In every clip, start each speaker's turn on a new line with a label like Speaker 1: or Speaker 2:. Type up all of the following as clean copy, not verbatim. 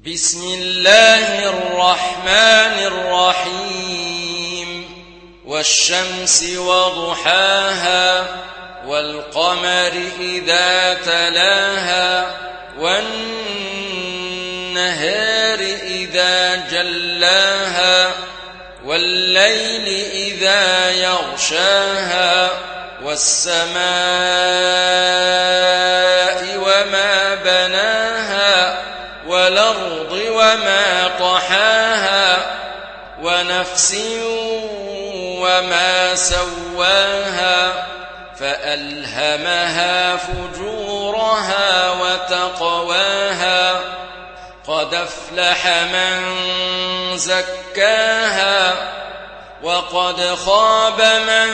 Speaker 1: بسم الله الرحمن الرحيم والشمس وضحاها والقمر إذا تلاها والنهار إذا جلاها والليل إذا يغشاها والسماء وما بناها والأرض وما طحاها ونفس وما سواها فألهمها فجورها وتقواها قد أفلح من زكاها وقد خاب من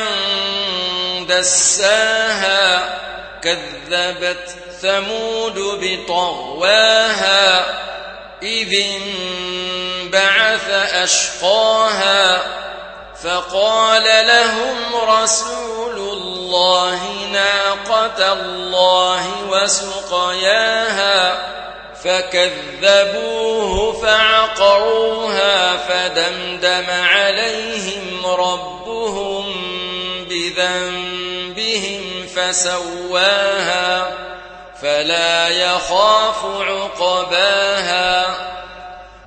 Speaker 1: دساها كذبت ثمود بطغواها إذ انبعث أشقاها فقال لهم رسول الله ناقة الله وسقياها فكذبوه فعقروها فدمدم عليهم ربهم بذنبهم فسواها فلا يخاف عقباها